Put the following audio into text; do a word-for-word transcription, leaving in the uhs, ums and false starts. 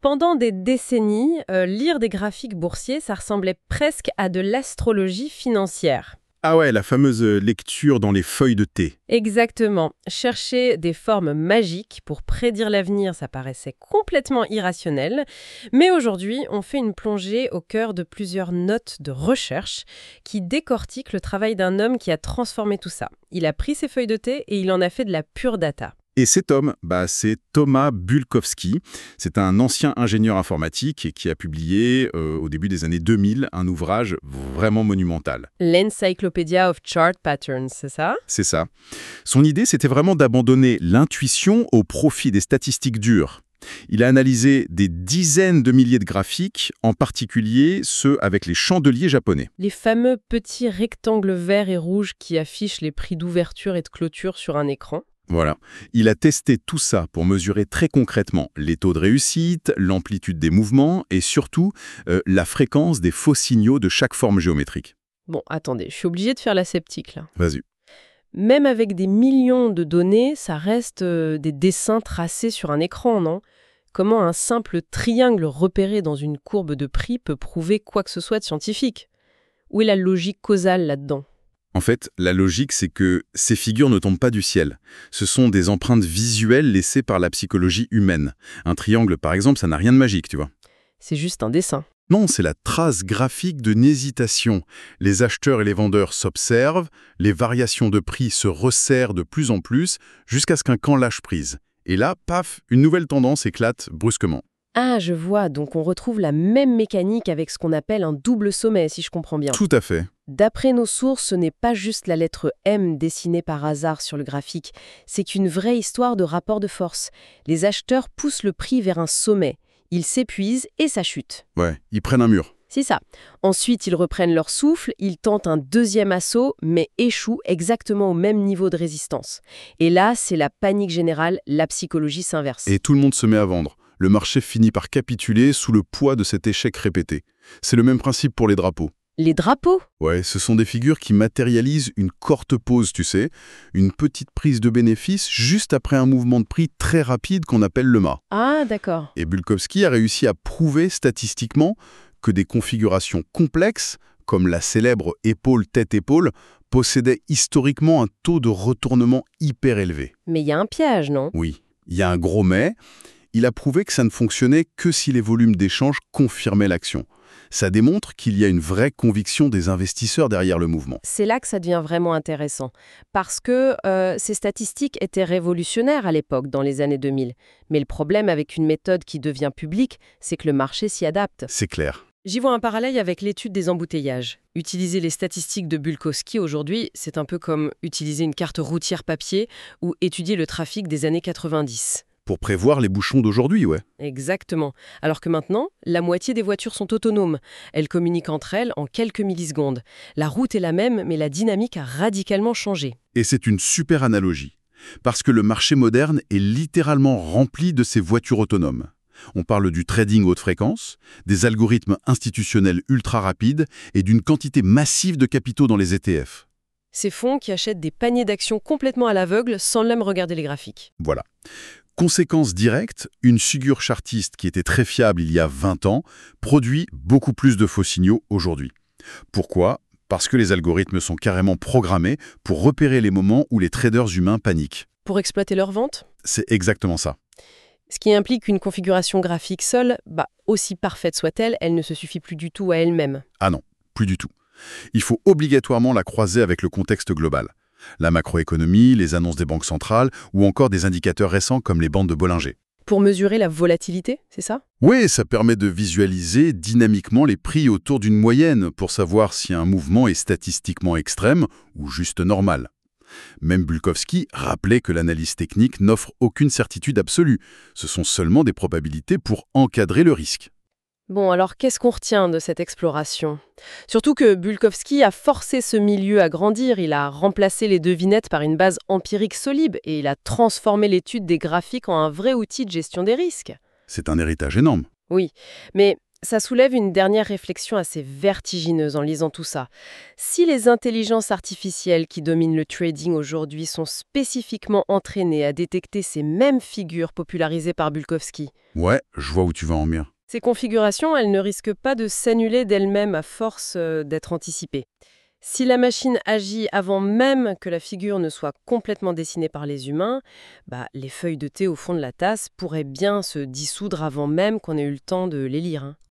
Pendant des décennies, euh, lire des graphiques boursiers, ça ressemblait presque à de l'astrologie financière. Ah ouais, la fameuse lecture dans les feuilles de thé. Exactement. Chercher des formes magiques pour prédire l'avenir, ça paraissait complètement irrationnel. Mais aujourd'hui, on fait une plongée au cœur de plusieurs notes de recherche qui décortiquent le travail d'un homme qui a transformé tout ça. Il a pris ses feuilles de thé et il en a fait de la pure data. Et cet homme, bah, c'est Thomas Bulkowski. C'est un ancien ingénieur informatique qui a publié, euh, au début des années deux mille, un ouvrage vraiment monumental. L'Encyclopedia of Chart Patterns, c'est ça? C'est ça. Son idée, c'était vraiment d'abandonner l'intuition au profit des statistiques dures. Il a analysé des dizaines de milliers de graphiques, en particulier ceux avec les chandeliers japonais. Les fameux petits rectangles verts et rouges qui affichent les prix d'ouverture et de clôture sur un écran. Voilà. Il a testé tout ça pour mesurer très concrètement les taux de réussite, l'amplitude des mouvements et surtout euh, la fréquence des faux signaux de chaque forme géométrique. Bon, attendez, je suis obligée de faire la sceptique là. Vas-y. Même avec des millions de données, ça reste euh, des dessins tracés sur un écran, non? Comment un simple triangle repéré dans une courbe de prix peut prouver quoi que ce soit de scientifique? Où est la logique causale là-dedans? En fait, la logique, c'est que ces figures ne tombent pas du ciel. Ce sont des empreintes visuelles laissées par la psychologie humaine. Un triangle, par exemple, ça n'a rien de magique, tu vois. C'est juste un dessin. Non, c'est la trace graphique d'une hésitation. Les acheteurs et les vendeurs s'observent, les variations de prix se resserrent de plus en plus, jusqu'à ce qu'un camp lâche prise. Et là, paf, une nouvelle tendance éclate brusquement. Ah, je vois, donc on retrouve la même mécanique avec ce qu'on appelle un double sommet, si je comprends bien. Tout à fait. D'après nos sources, ce n'est pas juste la lettre M dessinée par hasard sur le graphique, c'est qu'une vraie histoire de rapport de force. Les acheteurs poussent le prix vers un sommet, ils s'épuisent et ça chute. Ouais, ils prennent un mur. C'est ça. Ensuite, ils reprennent leur souffle, ils tentent un deuxième assaut, mais échouent exactement au même niveau de résistance. Et là, c'est la panique générale, la psychologie s'inverse. Et tout le monde se met à vendre. Le marché finit par capituler sous le poids de cet échec répété. C'est le même principe pour les drapeaux. Les drapeaux? Ouais, ce sont des figures qui matérialisent une courte pause, tu sais, une petite prise de bénéfice juste après un mouvement de prix très rapide qu'on appelle le mât. Ah, d'accord. Et Bulkowski a réussi à prouver statistiquement que des configurations complexes, comme la célèbre épaule-tête-épaule, possédaient historiquement un taux de retournement hyper élevé. Mais il y a un piège, non? Oui, il y a un gros mais. Il a prouvé que ça ne fonctionnait que si les volumes d'échange confirmaient l'action. Ça démontre qu'il y a une vraie conviction des investisseurs derrière le mouvement. C'est là que ça devient vraiment intéressant, parce que euh, ces statistiques étaient révolutionnaires à l'époque, dans les années deux mille. Mais le problème avec une méthode qui devient publique, c'est que le marché s'y adapte. C'est clair. J'y vois un parallèle avec l'étude des embouteillages. Utiliser les statistiques de Bulkowski aujourd'hui, c'est un peu comme utiliser une carte routière papier ou étudier le trafic des années quatre-vingt-dix. Pour prévoir les bouchons d'aujourd'hui, ouais. Exactement. Alors que maintenant, la moitié des voitures sont autonomes. Elles communiquent entre elles en quelques millisecondes. La route est la même, mais la dynamique a radicalement changé. Et c'est une super analogie. Parce que le marché moderne est littéralement rempli de ces voitures autonomes. On parle du trading haute fréquence, des algorithmes institutionnels ultra rapides et d'une quantité massive de capitaux dans les E T F. Ces fonds qui achètent des paniers d'actions complètement à l'aveugle sans même regarder les graphiques. Voilà. Conséquence directe, une figure chartiste qui était très fiable il y a vingt ans produit beaucoup plus de faux signaux aujourd'hui. Pourquoi ? Parce que les algorithmes sont carrément programmés pour repérer les moments où les traders humains paniquent. Pour exploiter leurs ventes ? C'est exactement ça. Ce qui implique qu'une configuration graphique seule, bah, aussi parfaite soit-elle, elle ne se suffit plus du tout à elle-même. Ah non, plus du tout. Il faut obligatoirement la croiser avec le contexte global. La macroéconomie, les annonces des banques centrales ou encore des indicateurs récents comme les bandes de Bollinger. Pour mesurer la volatilité, c'est ça ? Oui, ça permet de visualiser dynamiquement les prix autour d'une moyenne pour savoir si un mouvement est statistiquement extrême ou juste normal. Même Bulkowski rappelait que l'analyse technique n'offre aucune certitude absolue. Ce sont seulement des probabilités pour encadrer le risque. Bon, alors qu'est-ce qu'on retient de cette exploration ? Surtout que Bulkowski a forcé ce milieu à grandir, il a remplacé les devinettes par une base empirique solide et il a transformé l'étude des graphiques en un vrai outil de gestion des risques. C'est un héritage énorme. Oui, mais Ça soulève une dernière réflexion assez vertigineuse en lisant tout ça. Si les intelligences artificielles qui dominent le trading aujourd'hui sont spécifiquement entraînées à détecter ces mêmes figures popularisées par Bulkowski, Ouais, je vois où tu vas en venir. ces configurations, elles ne risquent pas de s'annuler d'elles-mêmes à force euh, d'être anticipées. Si la machine agit avant même que la figure ne soit complètement dessinée par les humains, bah, les feuilles de thé au fond de la tasse pourraient bien se dissoudre avant même qu'on ait eu le temps de les lire, hein.